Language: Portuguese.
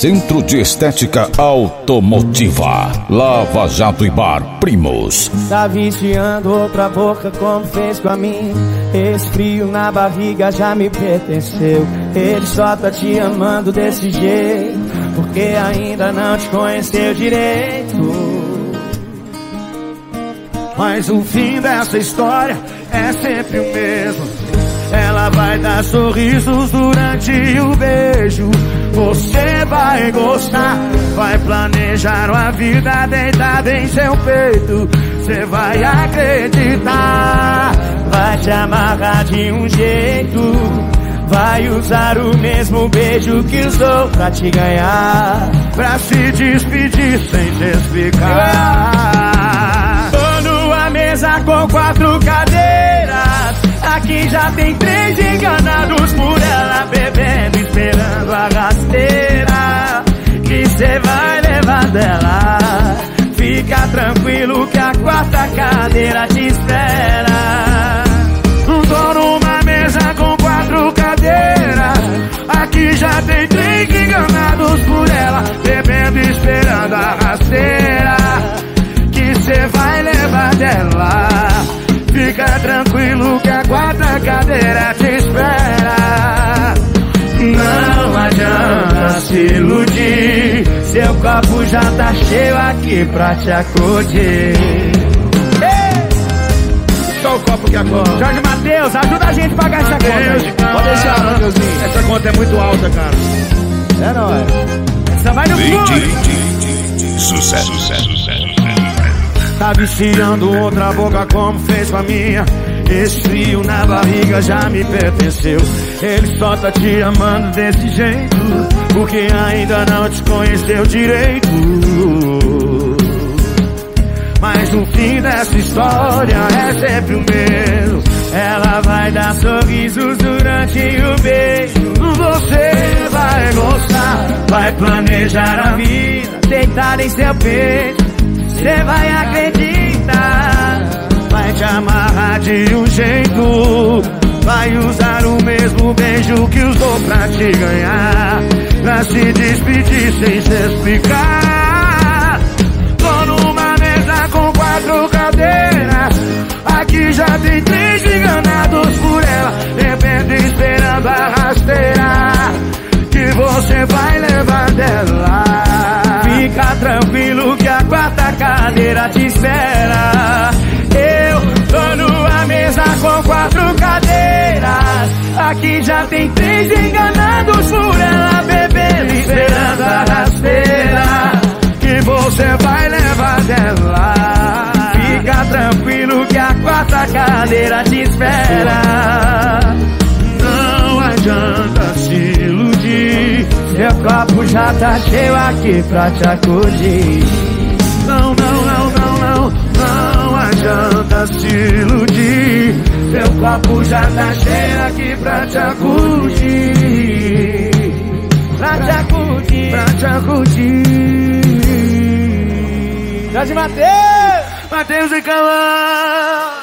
Centro de Estética Automotiva, Lava Jato e Bar Primos. Tá viciando outra boca como fez com a minha. Esse frio na barriga já me pertenceu. Ele só tá te amando desse jeito porque ainda não te conheceu direito. Mas o fim dessa história é sempre o mesmo. Ela vai dar sorrisos durante o beijo. Você vai gostar, vai planejar uma vida deitada em seu peito. Você vai acreditar, vai te amarrar de um jeito. Vai usar o mesmo beijo que usou pra te ganhar, pra se despedir sem te explicar. Tô numa mesa com 4 cadeiras. Aqui já tem 3 enganados por ela, bebendo, esperando a rasteira que cê vai levar dela. Fica tranquilo que a 4ª cadeira te espera. Tô numa mesa com 4 cadeiras. Aqui já tem 3 enganados por ela, bebendo, esperando a rasteira que cê vai levar dela. Fica tranquilo que a 4ª cadeira te espera. Não adianta se iludir, seu copo já tá cheio aqui pra te acudir. Só o copo que acorda. Jorge Matheus, ajuda a gente a pagar essa conta. Pode deixar, Mateuzinho. Essa conta é muito alta, cara. É nóis. Essa vai no fundo. Sucesso. Tá viciando outra boca como fez com a minha. Esse frio na barriga já me pertenceu. Ele só tá te amando desse jeito porque ainda não te conheceu direito. Mas o fim dessa história é sempre o mesmo. Ela vai dar sorrisos durante o beijo. Você vai gostar, vai planejar a vida deitada em seu peito. Você vai acreditar, vai te amarrar de um jeito. Vai usar o mesmo beijo que usou pra te ganhar, pra se despedir sem se explicar. Tô numa mesa com 4 cadeiras. Aqui já tem 3 enganados por ela, bebendo, esperando a rasteira que você vai levar dela. Fica tranquilo que a 4ª cadeira te espera. Eu tô numa mesa com 4 cadeiras. Aqui já tem 3 enganados por ela, bebendo, esperando a rasteira que você vai levar dela. Fica tranquilo que a 4ª cadeira te espera. Não adianta se iludir, seu copo já tá cheio aqui pra te acudir. Não adianta se iludir, seu copo já tá cheio aqui pra te acudir. Pra te acudir. Jorge Matheus! Matheus e Calão!